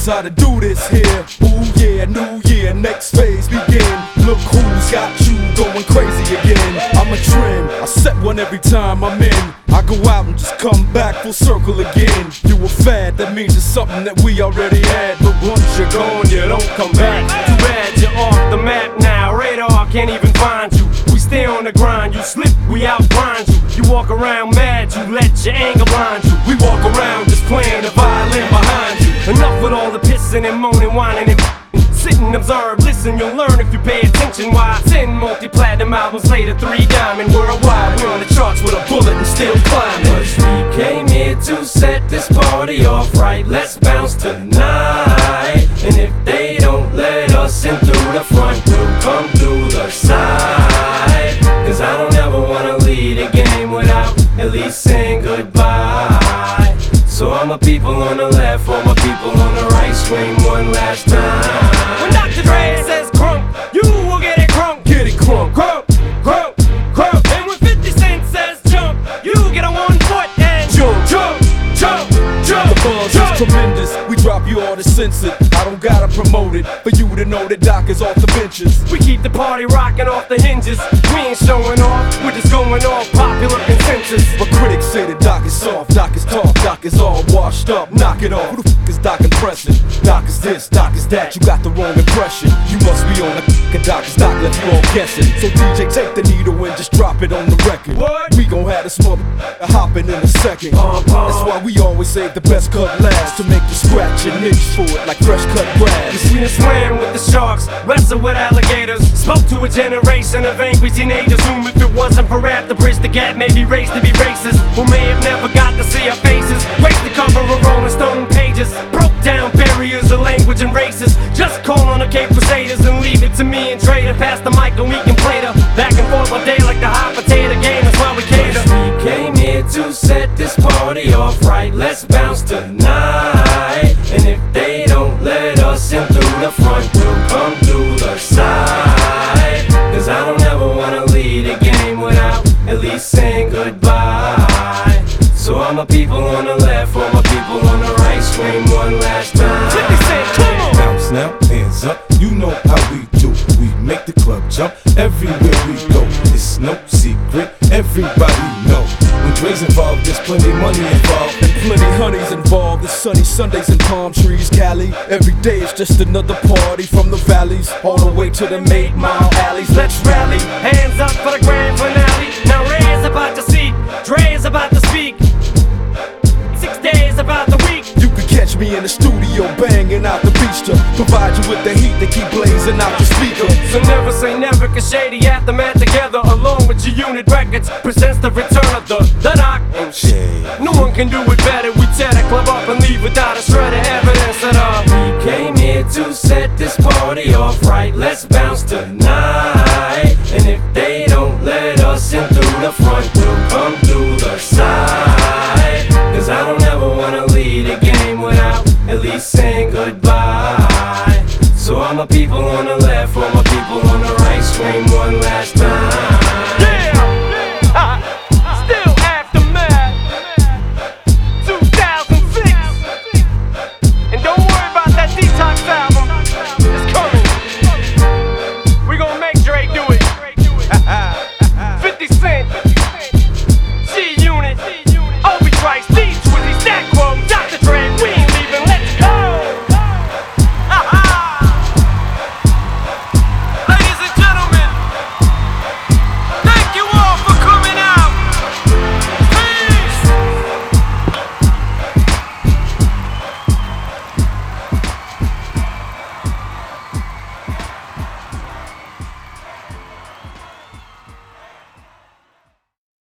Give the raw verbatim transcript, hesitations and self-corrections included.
knows how to do this here. Ooh yeah, new year, next phase begin. Look who's got you going crazy again. I'm a trend, I set one every time I'm in. I go out and just come back full circle again. You a fad, that means it's something that we already had. But once you're gone, you don't come back. Too bad you're off the map now. Radar can't even find you. We stay on the grind, you slip, we outgrind you. You walk around mad, you let your anger blind you. We walk around just playing the violin behind you. Enough with all the pissing and moaning, whining and sit and observe, listen, you'll learn if you pay attention. Why ten multi-platinum albums later, three diamond worldwide. We're on the charts with a bullet and still climbing. Cause we came here to set this party off right. Let's bounce tonight. And if they don't let us in through the front, we'll come through the side. Cause I don't ever wanna lead a game without at least saying goodbye. So all my people on the left, all my people on the right, scream one last time. When Doctor Dre says crunk, you will get it crunk. Get it crunk, crunk, crunk, crunk. And when fifty Cent says jump, you get a one foot and jump, jump, jump, jump. The buzz is tremendous, we drop you all to sense it. I don't gotta promote it, for you to know that Doc is off the benches. We keep the party rocking off the hinges. We ain't showing off, we're just going off popular consensus. But critics say that Doc is soft, Doc is tough, Doc is all washed up, knock it off. Who the f*** is Doc impressing? Doc is this, Doc is that, you got the wrong impression. You must be on the f***ing Doc is Doc, left you all guessing. So D J, take the needle and just drop it on the record. What? We gon' have this mother hopping in a second. Uh, uh. That's why we always save the best cut last, to make you scratch and itch for it like fresh cut grass. We done swam with the sharks, wrestled with alligators, spoke to a generation of angry teenagers whom if it wasn't for rap to bridge the gap, maybe raised to be racist, who may have never got to see our faces, graced the cover of Rolling Stone pages, broke down barriers of language and races. Just call on the Cape Crusaders and leave it to me and Trey to pass the mic and we can play the back and forth all day like the hot potato game. That's why we cater. We came here to set this party off right. Let's bounce tonight. And if they don't let us in through the front, we'll come through the side. Cause I don't ever wanna lead a game without at least saying goodbye. So all my people on the left, all my people on the right, scream one last time. fifty Cent, come on! Bounce now, hands up, you know how we do. We make the club jump everywhere we go. It's no secret, everybody know. When Dre's involved, there's plenty money involved. And plenty honeys involved, the sunny Sundays and palm trees, Cali. Every day is just another party from the valleys all the way to the eight mile alleys. Let's rally, hands up for the grand finale. Now Ray is about to see, Dre is about to speak. Six days about the week. You could catch me in the studio banging out the beach to provide you with the heat to keep blazing out your speaker. So never say never, cause Shady Aftermath together along with your unit records presents the return of the, the Doc and shit. No one can do it better, we take